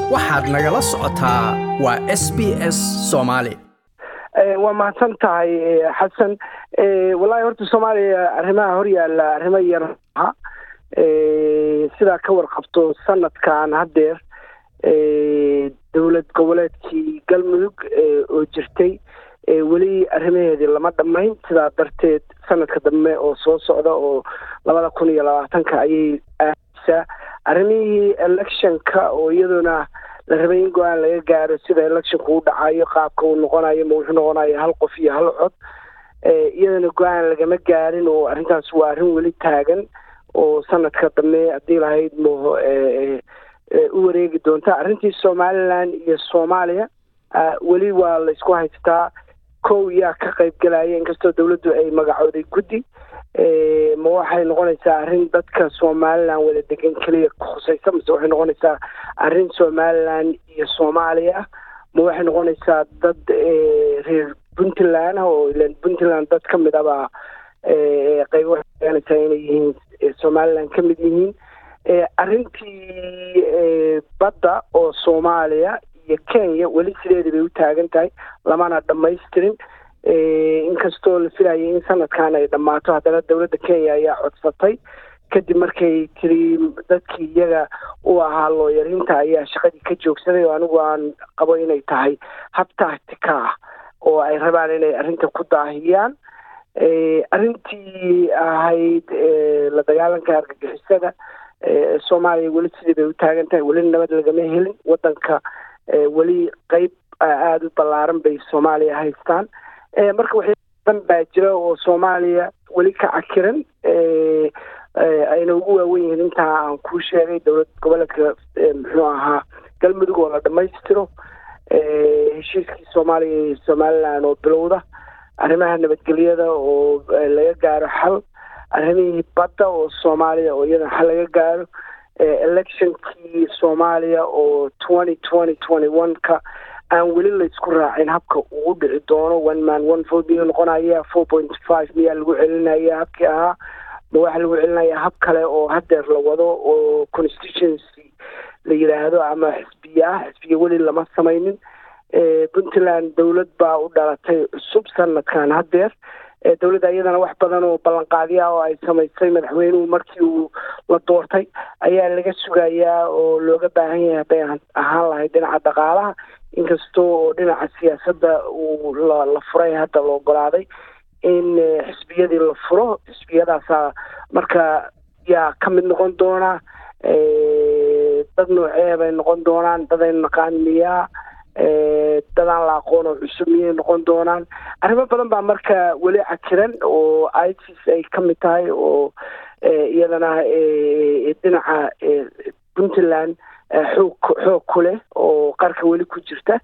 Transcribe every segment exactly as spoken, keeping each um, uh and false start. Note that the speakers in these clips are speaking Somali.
waxaad nagala socotaa waa S B S Soomaali. waa mahadsan tahay xasan. wallahi horta Soomaaliya arrimaha hor yaala arrimo yar ah sida ka warqabto sanadkan hadeer dawlad goboleedkii Galmudug oo jirtay wali arrimaheedii lama dhamayn sida darteed sanadka dambe oo soo socda oo laba kun iyo labaatan ka ayay aasa arrimihii electionka oo iyaduna la rabay in go'aan laga gaaro sida electionku u dhacayo qaabka uu noqonayo ma wuxuu noqonayo hal qof iyo hal cod iyaduna go'aan lagama gaarin oo arrintaas waa arrin weli taagan oo sanadka dambe haddii lahayd moo u wareegi doonta arrintii Somaliland iyo Soomaaliya weli waa la isku haystaa kow yaa ka qayb galaya inkastoo dawladdu ay magacooday guddi ma waxay noqonaysaa arrin dadka Somaliland wada degan kaliya khusaysa mise waxay noqonaysaa arrin Somaliland iyo Soomaaliya ma waxay noqonaysaa dad reer Puntland oo ilaan Puntland dad ka mid ah qayb waxay inay yihiin Somaliland ka mid yihiin arrintii badda oo Soomaaliya iyo Kenya weli sideedii bay u taagan tahay lamana dhamaystirin inkastoo la filayay in sanadkan ay dhamaato haddana dawladda Kenya ayaa codsatay kadib markay tiri dadkii iyaga u ahaa looyarinta ayaa shaqadii ka joogsaday oo anigu aan qabo inay tahay hab tactica ah oo ay rabaan inay arrinta ku daahiyaan arrintii ahayd la dagaalanka argagixisada Soomaaliya weli sidii bay u taagan tahay weli nabad lagama helin wadanka weli qayb aada u ballaaran bay Soomaaliya haystaan marka waxay dan baa jira oo Soomaaliya weli ka cakiran ayna ugu waaweyn yihiin intaa aan ku sheegay dawlad goboleedka muxuu ahaa Galmudug oo la dhamaystiro heshiiskii Soomaaliya iyo Somaliland oo bilowda arrimaha nabadgelyada oo laga gaaro xal arrimihii badda oo Soomaaliya oo iyada xal laga gaaro electionkii Soomaaliya oo twenty twenty-one ka aan weli la isku raacin habka uu dhici doono one man one vote iyo noqonaya four point five miya lagu celinaya habkii ahaa ma waxa lagu celinaya hab kale oo hadeer la wado oo constituency la yiraahdo ama xisbiya xisbiya weli lama samaynin Puntland dawlad baa u dhalatay cusub sanadkan hadeer dawladda iyadana wax badan oo ballan qaadiya oo ay samaysay madaxweynuhu markii uu la doortay ayaa laga sugayaa oo looga baahan yahay haday ahaan lahayd dhinaca dhaqaalaha inkastoo dhinaca siyaasadda uu la furay hadda la ogolaaday in xisbiyadii la furo xisbiyadaasa marka yaa ka mid noqon doona dad noocee bay noqon doonaan dad ay naqaan miyaa dadaan la aqoon oo cusub miyay noqon doonaan arrimo badan baa marka weli cakiran oo ISIS ay ka mid tahay oo iyadana dhinaca Puntland xoog xoog ku leh oo qarka weli ku jirta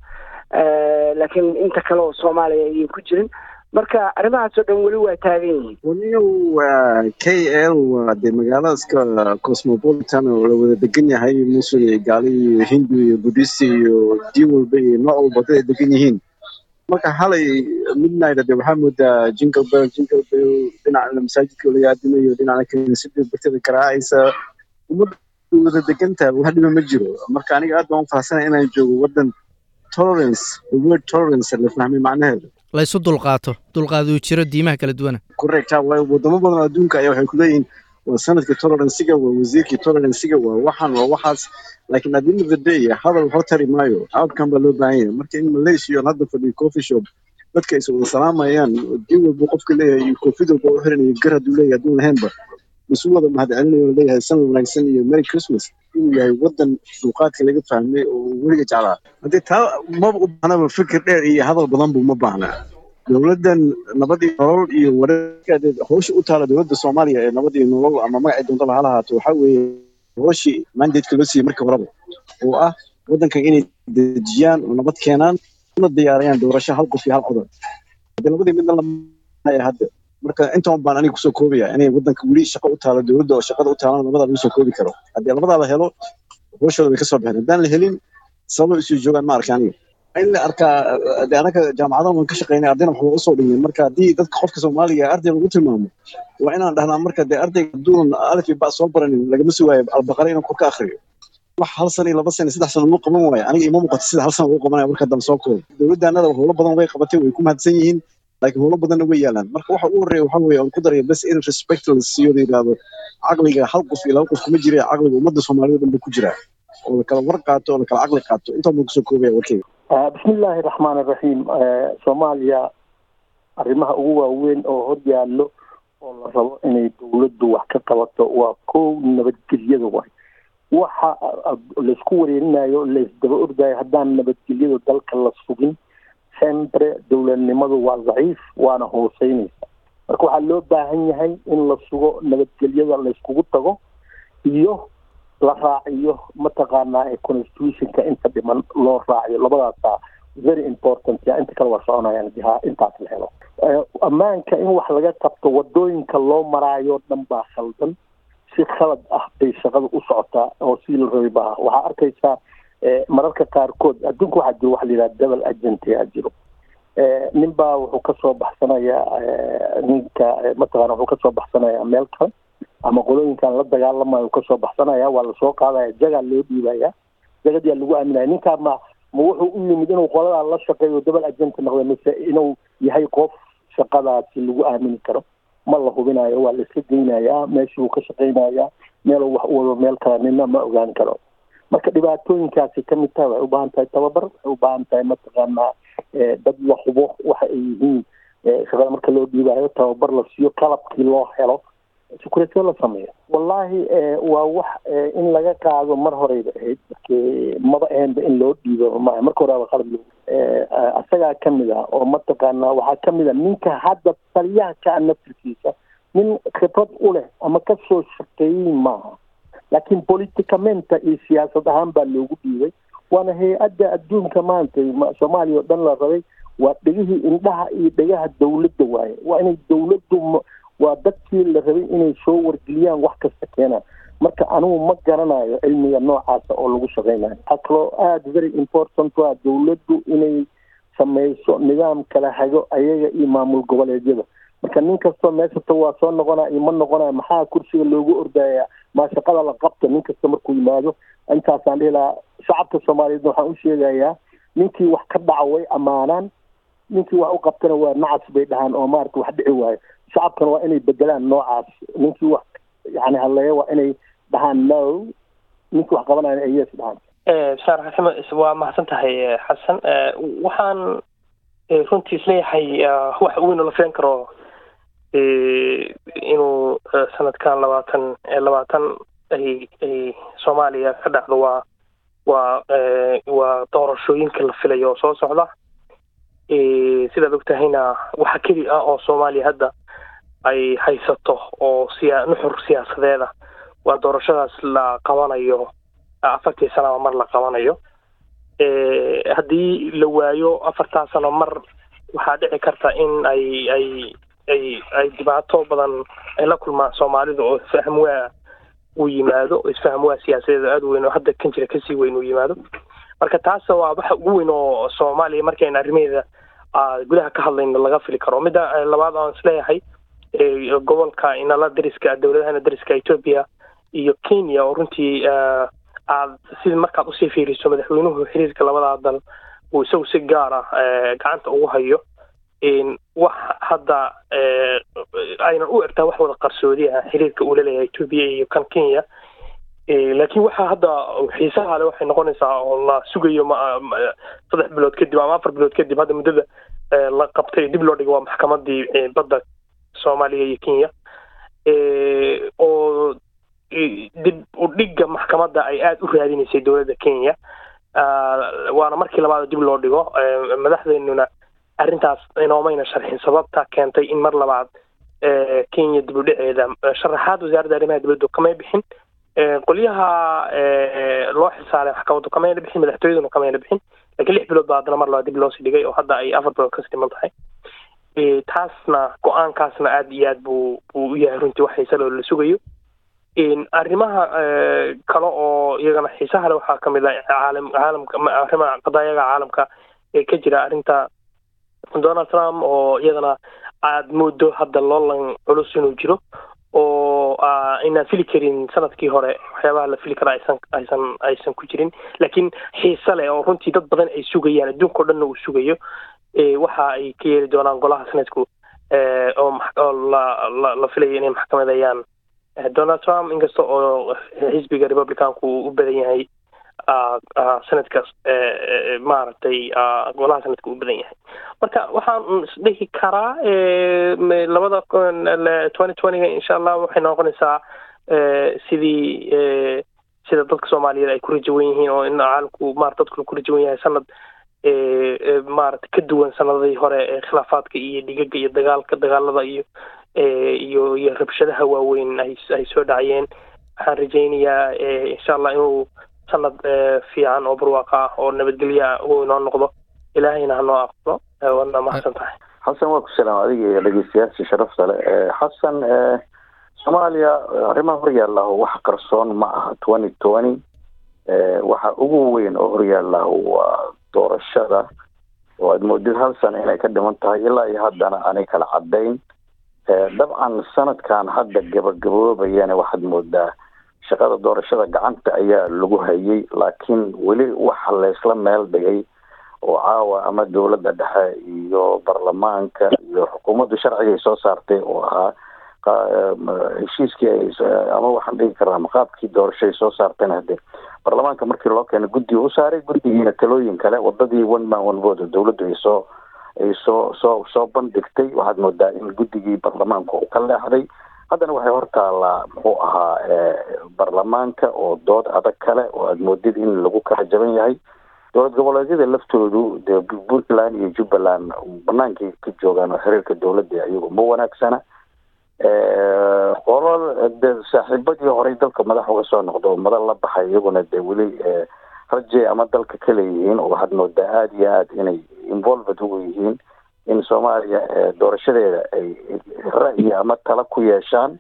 laakiin inta kale oo Soomaaliya ay ku jirin marka arrimahaas oo dhan weli waa taagan yihiin waniyo K L waa de magaalada cosmopolitan oo la wada degan yahay Muslim iyo Gaali Hindu iyo Buddhist iyo diiwalba iyo nooc walba ay degan yihiin marka halay midnight de waxa moodaa jingle bell jingle bell dhinaca masaajidka la yaadimayo dhinaca kaniisadda bartada karaacaysa umada wada deganta wax dhiba ma jiro marka aniga aad baan faahfaahsanay inaan joogo wadan tolerance the word tolerance la fahmay macnaheedu la isu dulqaato dulqaadu jiro diimaha kala duwan correct way wadamo badan adduunka ayaa waxay ku leeyihiin waa sanadka tolerance-ga waa wasiirkii tolerance-ga waa waxaan waa waxaas laakiin at the end of the day hadal wuxuu tari maayo outcome baa loo baahan yahay marka in Malaysia hadda fadhiyo coffee shop dadka ay soo salaamayaan diin walba qofka leeyahay coffee walba u xiranaya garad uu leeyahay adduun lahaynba masuulada mahadcelinayo leeyahay sanad wanaagsan iyo Merry Christmas inuu yahay wadan duuqaadka laga fahmay oo weliga jeclaa hadii taa ma u baahnaba fikir dheer iyo hadal badan buu ma baahnaa dawladdan nabad iyo nolol iyo wareegga hawsha u taala dawladda Soomaaliya ee nabad iyo nolol ama magaca doonta la halaato waxa weeye hawshii mandate loo siiyay markii horeba oo ah wadanka inay dejiyaan oo nabad keenaan una diyaariyaan doorasho hal qof iyo hal codad hadii labadii midna la hadda marka inta baan aniga kusoo koobaya inay wadanka wali shaqo u taalo dawladda oo shaqada u taalo nabada lagu soo koobi karo hadii labada la helo hawshooda way ka soo baxeen hadaan la helin sabab isu joogan ma arkaan in la arka anaga jaamacadaha waan ka shaqeynay ardayna waxba u soo dhigay marka hadii dadka qofka Soomaaliga arday lagu tilmaamo waa inaan dhahnaa marka de ardayga duun alif ba soo baranin lagama sugaayo albaqara inuu ku ka akhriyo wax hal sano iyo laba sano saddex sano loo qaban waayo aniga ima muuqato sida hal sano loo qabanaya marka dambe soo koob dowladdaanada howlo badan way qabatay way ku mahadsan yihiin laakiin howlo badanna way yaalaan marka waxa ugu horreeya waxa weeye aan ku daraya bas in respect la siiyo la yidhaahdo caqliga hal qof iyo laba qof kuma jira caqliga ummadda soomaalida dhan buu ku jiraa oo la kala war qaato oo la kala caqli qaato intaa buu kusoo koobaya warkayga bismillaahi raxmaani raxiim soomaaliya arrimaha ugu waaweyn oo hor yaallo oo la rabo inay dowladdu wax ka qabato waa kow nabadgelyada waay waxa laisku wareerinayo laisdaba ordayo haddaan nabadgelyada dalka la sugin sempre dowladnimadu waa daciif waana hooseynaysa marka waxaa loo baahan yahay in la sugo nabadgelyada layskugu tago iyo la raaciyo mataqaanaa ee constitutionka inta dhiman loo raaciyo labadaasa very important ya inta kale waa soconayaan jiha intaas la helo ammaanka in wax laga qabto wadooyinka loo maraayo dhan baa khaldan si khalad ah bay shaqada u socotaa oo si la rabay baa waxaa arkaysaa mararka qaarkood adduunka waxaa jiro waxa la yidhaha double agent yaa jiro nin baa wuxuu kasoo baxsanayaa ninka mataqaana wuxuu kasoo baxsanayaa meel kale ama qolooyinkan la dagaalamayo kasoo baxsanaya waa lasoo qaadaya jagaa loo dhiibaya jagadiyaa lagu aaminaya ninkaa ma ma wuxuu u yimid inuu qoladaa la shaqeeyo double agent noqdo mise inuu yahay qof shaqadaasi lagu aamini karo ma la hubinayo waa la iska geynayaa meeshuu ka shaqeynayaa meeluu wax u wado meel kale nina ma ogaan karo marka dhibaatooyinkaasi ka mid tahay waxay u baahan tahay tababar waxay u baahan tahay mataqaanaa dad la hubo waxa ay yihiin shaqada marka loo dhiibayo tababar la siiyo qalabkii loo helo security la sameeyo wallahi waa wax in laga qaado mar horeyba ahayd maba ahaynba in loo dhiibo ma marka horeba qalab loo asagaa kamid ah oo mataqaanaa waxaa kamid ah ninka hadda taliyaha ka naftirkiisa nin khibrad u leh ama kasoo shaqeeyey maaha laakiin politicamenta iyo siyaasad ahaan baa loogu dhiibay waana hay-adda adduunka maanta soomaaliya oo dhan la rabay waa dhegihii indhaha iyo dhegaha dowladda waaye waa inay dowladdu waa dadkii la rabay inay soo wargeliyaan wax kasta keenaan marka anigu ma garanayo cilmiga noocaasa oo lagu shaqeynayo waxaa kaloo aada very important waa dowladdu inay sameyso nidaam kala hago ayaga iyo maamul goboleedyada marka nin kastoo meeshata waa soo noqonaa iyo ma noqonaya maxaa kursiga loogu ordaya maa shaqada la qabta nin kasta markuu yimaado intaasaan dhihi lahaa shacabka soomaaliyeedna waxaan u sheegayaa ninkii wax ka dhaca way ammaanaan ninkii wax u qabtana waa nacas bay dhahaan oo maarata wax dhici waayo shacabkana waa inay bedelaan noocaas ninkii wax yani hadleeya waa inay dhahaan no ninkii wax qabanaya ay yes dhahaan bismillah raxmaan waa mahadsan tahay xasan waxaan runtii isleeyahay wax weyn oo la filan karo inuu sanadkan labaatan labaatan ay ay soomaaliya ka dhacdo waa waa waa doorashooyinka la filayo oo soo socda sidaad ogtahayna waxa keli ah oo soomaaliya hadda ay haysato oo siya nuxur siyaasadeeda waa doorashadaas la qabanayo afartii sano mar la qabanayo haddii la waayo afartaa sano mar waxaa dhici karta in ay ay ay ay dhibaato badan ay la kulmaan soomaalida oo isfaham waa uu yimaado oo isfaham waa siyaasadeed aada u weyn oo hadda kan jira kasii weyn uu yimaado marka taas waa waxa ugu weyn oo soomaaliya markayna arrimaheeda gudaha ka hadlayno laga fili karo midda labaad aan isleeyahay gobolka inala dariska dowladahana dariska Ethiopia iyo Kenya oo runtii aad sidii markaad usii fiiriso madaxweynuhu xiriirka labada dal uu isagu si gaar ah gacanta ugu hayo in wax hadda ayna u egtaa wax wada qarsoodi ah xiriirka uu leeyahay Ethiopia iyo kan Kenya laakiin waxa hadda xiisaha leh waxay noqonaysaa oo la sugayo saddex bilood kadib ama afar bilood kadib hadda muddada la qabtay dib loo dhigay waa maxkamadii badda Soomaaliya iyo Kenya oo dib u dhigga maxkamadda ay aad u raadinaysay dowladda Kenya waana markii labaad dib loo dhigo madaxdeennuna arrintaas inoomayna sharxin sababta keentay in mar labaad Kenya dib u dhiceeda sharaxaad wasaaradda arrimaha dibadda kama bixin qoliyaha loo xisaaray maxkamaddu kama bixin madaxtooyaduna kama bixin laakiin lix bilood baa haddana mar labaad dib loo sii dhigay oo hadda ay afar bilood ka siman tahay taasna go-aankaasna aad iyo aad buu buu u yahay runtii wax xiisa loo la sugayo arrimaha kale oo iyagana xiisaha leh waxaa kamid ah caalam caalamka arrimaha qadaayaga caalamka ee ka jira arrinta Donald Trump oo iyadana aad moodo hadda loolan culus inuu jiro oo inaan fili karin sanadkii hore waxyaabaha la fili karaa aysan aysan aysan ku jirin laakiin xiise leh oo runtii dad badan ay sugayaan adduunka oo dhanna uu sugayo waxa ay ka yeeli doonaan golaha sanadku oo la la filayo inay maxkamadayaan Donald Trump inkasta oo xisbiga Republicanku u badan yahay sanadkaas maaragtay golaha sanadka u badan yahay marka waxaan isdhihi karaa labada twenty twenty insha allah waxay noqonaysaa sidii sida dadka Soomaaliyeed ay ku rajawan yihiin oo in caalamku maaragtay dadku ku rajawan yahay sanad maaragtay ka duwan sanadii hore ee khilaafaadka iyo dhigaga iyo dagaalka dagaalada iyo iyo iyo rabshadaha waaweyn ay ay soo dhacayeen waxaan rajaynayaa insha allah inuu sanad fiican oo barwaaqo ah oo nabadgelyo uu inoo noqdo ilaahayna ha noo aqbalo waana mahadsan tahay xasan waa ku salaam adiga iyo dhegeystayaasha sharafta leh xasan Soomaaliya arrimaha horyaalla wax qarsoon ma aha twenty twenty waxa ugu weyn oo horyaalla waa doorashada oo aad moodid hal sano inay ka dhiman tahay ilaa iyo haddana aanay kala caddayn dabcan sanadkan hadda gabagaboobayana waxaad moodaa shaqada doorashada gacanta ayaa lagu hayay laakiin weli waxa la isla meel dhigay oo caawa ama dawladda dhexe iyo baarlamaanka iyo xukuumadda sharciga ay soo saartay oo ahaa heshiiskii ama waxaan dhihi karaa maqaabkii doorasho ay soo saarteen hadde baarlamaanka markii loo keenay guddi u saaray guddigiina talooyin kale wadadii one man one vote dawladdu ay soo ay soo soo soo bandhigtay waxaad moodaa in guddigii baarlamaanka uu ka leexday haddana waxay hortaallaa muxuu ahaa baarlamaanka oo dood adag kale oo aad moodid in lagu kala jaban yahay dowlad goboleedyada laftoodu dee Puntland iyo Jubbaland banaankii ka joogaan oo xiriirka dawladda iyagu ma wanaagsana qolol saaxiibadii hore dalka madax uga soo noqdo madal la baxay iyaguna dee weli raje ama dalka kale yihiin oo waxaad moodaa aada iyo aada inay involved ugu yihiin in Soomaaliya doorashadeeda ay ra'yi ama tala ku yeeshaan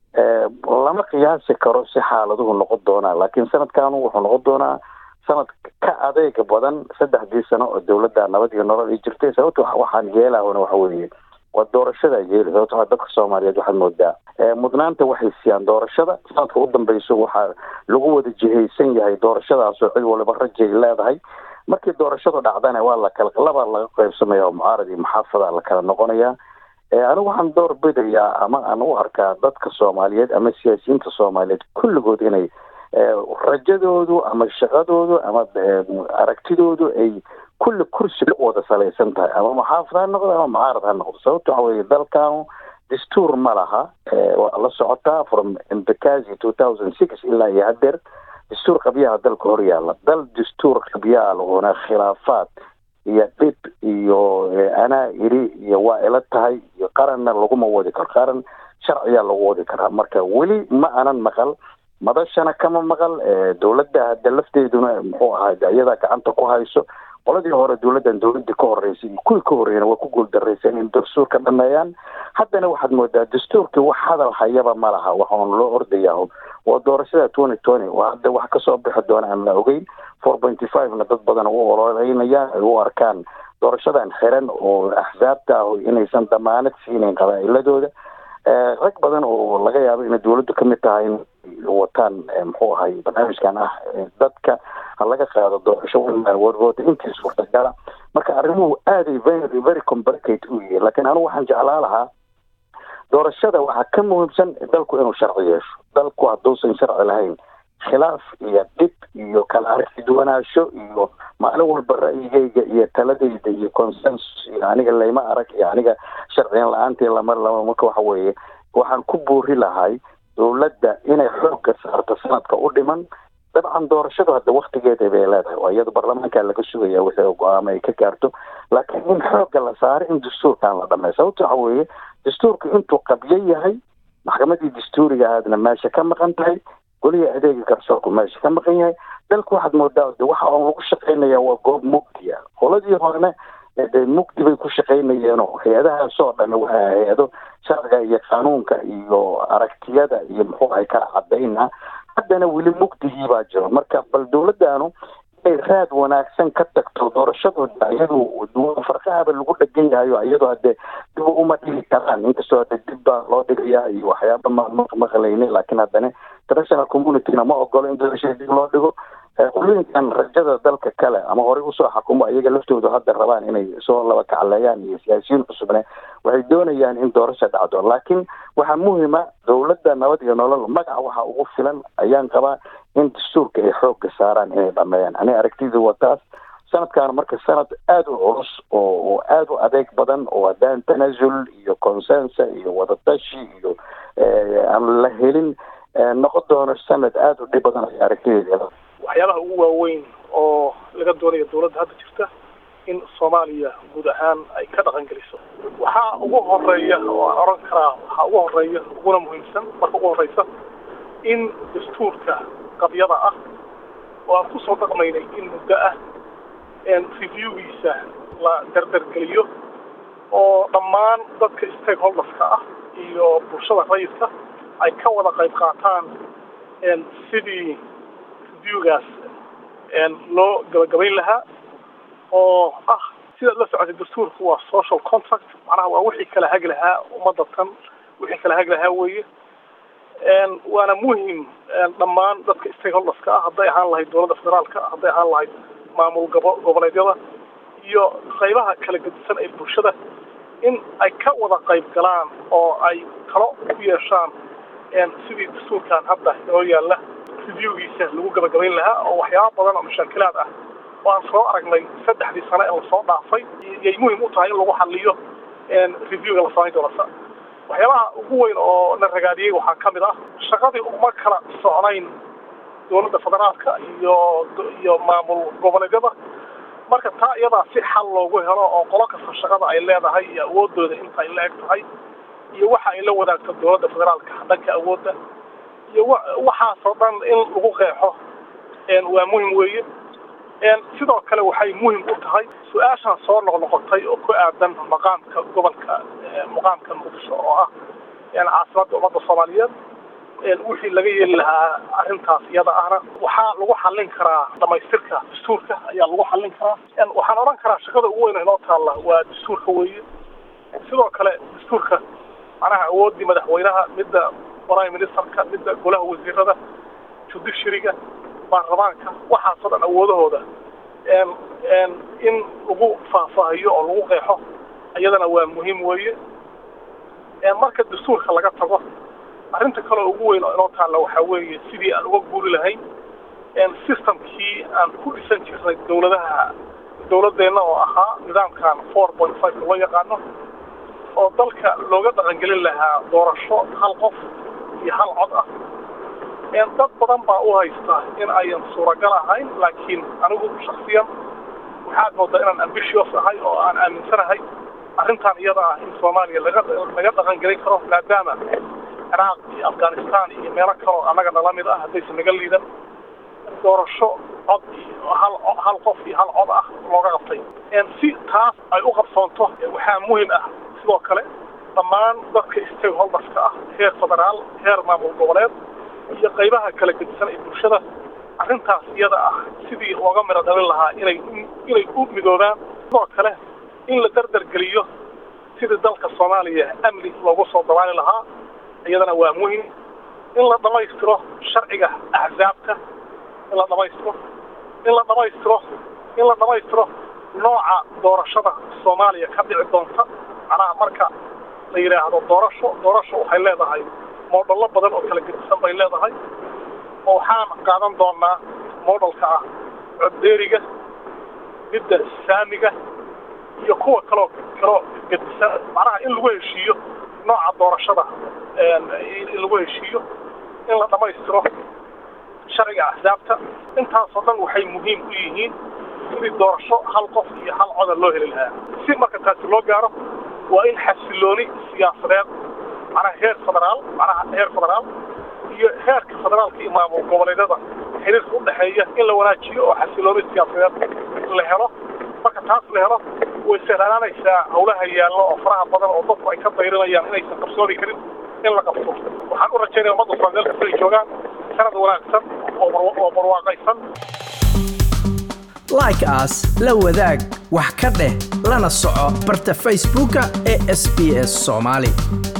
lama qiyaasi karo si xaaladuhu noqon doonaa laakiin sanadkan wuxuu noqon doonaa sanad ka adeeg badan saddexdii sano oo dawladda nabad iyo nolol ay jirtay sababtoo waxaan yeelaahona waxa weeye waa doorashada yeeli sababtoo dadka Soomaaliyeed waxaad moodaa mudnaanta waxay siiyaan doorashada sanadka u dambayso waxaa lagu wada jihaysan yahay doorashadaas oo cid walba rajay leedahay markii doorashadu dhacdana waa la kala laba laga qaybsamaya oo mucaarad iyo maxaafada la kala noqonaya anigu waxaan door bidayaa ama aan u arkaa dadka Soomaaliyeed ama siyaasiyiinta Soomaaliyeed kulligood inay rajadoodu ama shaqadoodu ama aragtidoodu ay kulli kursi u wada salaysan tahay ama maxaafada noqdo ama mucaarad ha noqdo sababtoo waxa weeye dalkan dastuur ma laha waa la socotaa from Embakasi two thousand six ilaa iyo haddeer dastuur qabyaha dalka hor yaalla dal dastuur qabyaha laguna khilaafaad iyo dhib iyo anaa iri iyo waa ila tahay iyo qaranna laguma wadi karo qaran sharciya lagu wadi karaa marka weli ma aanan maqal madashana kama maqal dawladda hadda lafteeduna muxuu ahaa iyada gacanta ku hayso qoladii hore dawladdan dawladda ka horeysay kuwii ka horeeyna waa ku guuldareysan in dastuurka dhameeyaan haddana waxaad moodaa dastuurkii wax hadal hayaba ma laha waxaan loo ordayaa waa doorashada twenty twenty waa hadda wax kasoo bixi doona aan la ogeyn four point five na dad badan u ololeynayaan ay u arkaan doorashadan xiran oo axsaabta ah inaysan damaanad siinayn qabaa'iladooda rag badan oo laga yaabo in dawladdu ka mid tahay wataan muxuu ahay barnaamijkan ah dadka laga qaado doorasho warvood intii suurtagala marka arrimuhu aad very very complicated u yihiin laakiin anigu waxaan jeclaa lahaa doorashada waxaa ka muhiimsan dalku inuu sharci yeesho dalku hadduusan sharci lahayn khilaaf iyo dhib iyo kala aragti duwanaansho iyo maalin walba ra'yigayga iyo taladayda iyo consensus iyo aniga layma arag iyo aniga sharciyan la-aantii lamar lama marka waxa weeye waxaan ku buuri lahay dawladda inay xoogga saarto sanadka u dhiman dabcan doorashadu hadda waktigeeda bay leedahay oo iyada baarlamaanka laga sugaya wixii go'aamo ay ka gaarto laakiin in xoogga la saaro in dastuurkan la dhameeyo sababto waxa weeye dastuurka intuu qabyo yahay maxkamadii dastuuriga aadna meesha ka maqan tahay goliya adeega garsoorku meesha ka maqan yahay dalku waxaad moodaa waxa aan lagu shaqeynaya waa goob mugdiya qoladii horena mugdi bay ku shaqeynayeen oo hay-adahaasoo dhan waa hay-ado sharciga iyo qanuunka iyo aragtiyada iyo muxuu ay kala cadayna haddana weli mugdigii baa jiro marka bal dawladdaanu inay raad wanaagsan ka tagto doorashadooda iyadu farqahaba lagu dhegan yahay oo iyadoo hadde dib uma dhigi karaan inkastoo hadde dib baa loo dhigayaa iyo waxyaaba maqlayne laakiin haddana international community-na ma ogolo in doorashada dib loo dhigo qolooyinkan rajada dalka kale ama horey usoo xakumo iyaga laftoodu hadda rabaan inay soo laba kacaleeyaan iyo siyaasiyiin cusubne waxay doonayaan in doorasho dhacdo laakiin waxaa muhiima dowladda nabad iyo nolol magaca waxa ugu filan ayaan qabaa in dastuurka ay xoogga saaraan inay dhameeyaan ani aragtidii wataas sanadkan marka sanad aada u culus oo aada u adeeg badan oo haddaan tanaasul iyo consensa iyo wadatashi iyo aan la helin noqon doono sanad aada u dhib badan ay aragtideeda waxyaabaha ugu waaweyn oo laga doonayo dowladda hadda jirta in Soomaaliya guud ahaan ay ka dhaqan geliso waxaa ugu horeeya oo aan oran karaa waxaa ugu horeeya uguna muhiimsan marka ugu horeysa in dastuurka qabyada ah oo aan kusoo dhaqmaynay in muddo ah in reviewgiisa la dardargeliyo oo dhammaan dadka stakeholderska ah iyo bulshada rayidka ay ka wada qayb qaataan sidii reviewgaas loo gabagabayn lahaa oo ah sida la socotay dastuurku waa social contract macnaha waa wixii kala hagi lahaa ummadda tan wixii kala hagi lahaa weeye waana muhiim dhammaan dadka stakeholderska ah hadday ahaan lahayd dowladda federaalka hadday ahaan lahayd maamul goboleedyada iyo qaybaha kala gedisan ee bulshada in ay ka wada qayb galaan oo ay talo ku yeeshaan sidii dastuurkan hadda inoo yaalla reviewgiisa lagu gabagabayn lahaa oo waxyaaba badan oo mashaakilaad ah oo aan soo aragnay saddexdii sano ee lasoo dhaafay yay muhiim u tahay in lagu xaliyo reviewga la samayn doonasa waxyaabaha ugu weyn oo la ragaadiyey waxaa ka mid ah shaqadii uma kala socnayn dowladda federaalka iyo iyo maamul goboleedyada marka taa iyadaa si xal loogu helo oo qolo kasta shaqada ay leedahay iyo awoodooda inta ay la eg tahay iyo waxa ay la wadaagto dowladda federaalka dhanka awoodda iyo waxaasoo dhan in lagu qeexo waa muhiim weeye sidoo kale waxay muhiim u tahay su-aashan soo noqnoqotay oo ku aadan maqaamka gobolka maqaamka muqdisho oo ah caasimadda ummadda soomaaliyeed wixii laga yeeli lahaa arrintaas iyada ahna waxaa lagu xallin karaa dhamaystirka dastuurka ayaa lagu xallin karaa waxaan odhan karaa shaqada ugu weyn inoo taalla waa dastuurka weeye sidoo kale dastuurka macnaha awooddii madaxweynaha midda prime ministerka midda golaha wasiirada judiciaryga baarlamaanka waxaasoo dhan awoodahooda in lagu faahfaahiyo oo lagu qeexo iyadana waa muhiim weeye marka dastuurka laga tago arrinta kale ugu weyn oo inoo taalla waxaa weeye sidii aan uga guuri lahayn systemkii aan ku dhisan jirnay dowladaha dowladeenna oo ahaa nidaamkan four point five loo yaqaano oo dalka looga dhaqangelin lahaa doorasho hal qof iyo hal cod ah dad badan baa u haysta in ayan suuragal ahayn laakiin anigu shaksiyan waxaad moodaa inaan ambitious ahay oo aan aaminsanahay arrintan iyada ah in soomaaliya laga laga dhaqangelin karo maadaama ciraaq iyo afghanistan iyo meelo kaloo annaga nala mid ah haddaysan naga liidan doorasho cod iyo hal hal qof iyo hal cod ah looga qabtay si taas ay u qabsoonto waxaa muhiim ah sidoo kale dhammaan dadka stakeholderska ah heer federaal heer maamul goboleed iyo qaybaha kala gedisan ee bulshada arrintaas iyada ah sidii looga miro dhalin lahaa inay inay u midoobaan sidoo kale in la dardargeliyo sidii dalka soomaaliya amni loogu soo dabaali lahaa iyadana waa muhiim in la dhamaystiro sharciga axsaabta in la dhamaystiro in la dhamaystiro in la dhamaystiro nooca doorashada soomaaliya ka dhici doonta macnaha marka la yidhaahdo doorasho doorasho waxay leedahay moodhallo badan oo kala gedisan bay leedahay oo waxaan qaadan doonaa moodhalka ah coddeeriga midda saamiga iyo kuwa kaloo kaloo gedisan macnaha in lagu heshiiyo nooca doorashada in lagu heshiiyo in la dhamaystiro sharciga axsaabta intaasoo dhan waxay muhiim u yihiin sidii doorasho hal qof iyo hal coda loo heli lahaa si marka taasi loo gaaro waa in xasilooni siyaasadeed macnaha heer federaal macnaha heer federaal iyo heerka federaalka iyo maamul goboleedyada xiriirka u dhexeeya in la wanaajiyo oo xasilooni siyaasadeed la helo marka taas la helo way sahlaanaysaa howlaha yaallo oo faraha badan oo dadku ay ka dayrinayaan inaysan qabsooni karin in la qabto waxaan u rajaynaya ummadda soomaaliyeed kasta ay joogaan sanad wanaagsan oo barwaaqaysan like as la wadaag wax ka dheh lana soco barta facebooka ee S B S Somali